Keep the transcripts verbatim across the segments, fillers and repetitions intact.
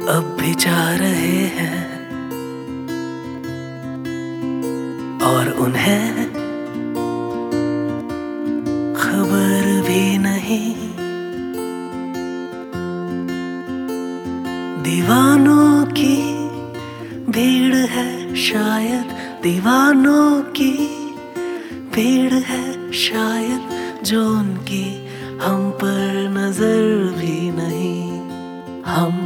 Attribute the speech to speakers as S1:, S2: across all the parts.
S1: अब भी जा रहे हैं और उन्हें खबर भी नहीं। दीवानों की भीड़ है शायद, दीवानों की भीड़ है शायद, जो उनकी हम पर नजर भी नहीं। हम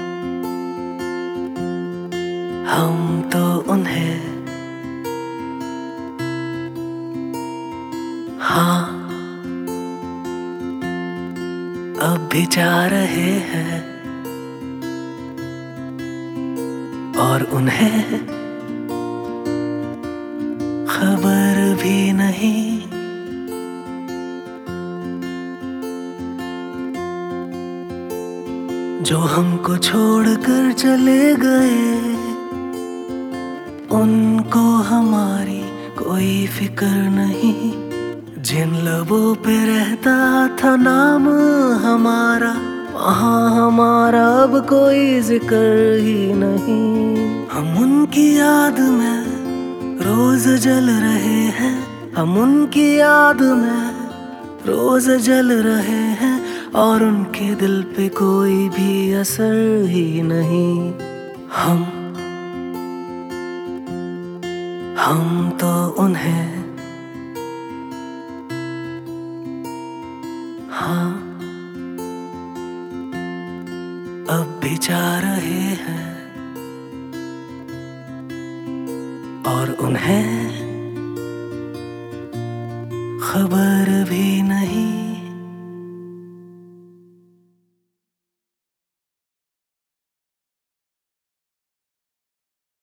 S1: हम तो उन्हें हाँ अब भी जा रहे हैं और उन्हें खबर भी नहीं। जो हमको छोड़कर चले गए उनको हमारी कोई फिक्र नहीं। जिन लबों पे रहता था नाम हमारा, वहाँ हमारा अब कोई जिक्र ही नहीं। हम उनकी याद में रोज जल रहे हैं, हम उनकी याद में रोज जल रहे हैं, और उनके दिल पे कोई भी असर ही नहीं। हम हम तो उन्हें हाँ अब भी जा रहे हैं और उन्हें खबर भी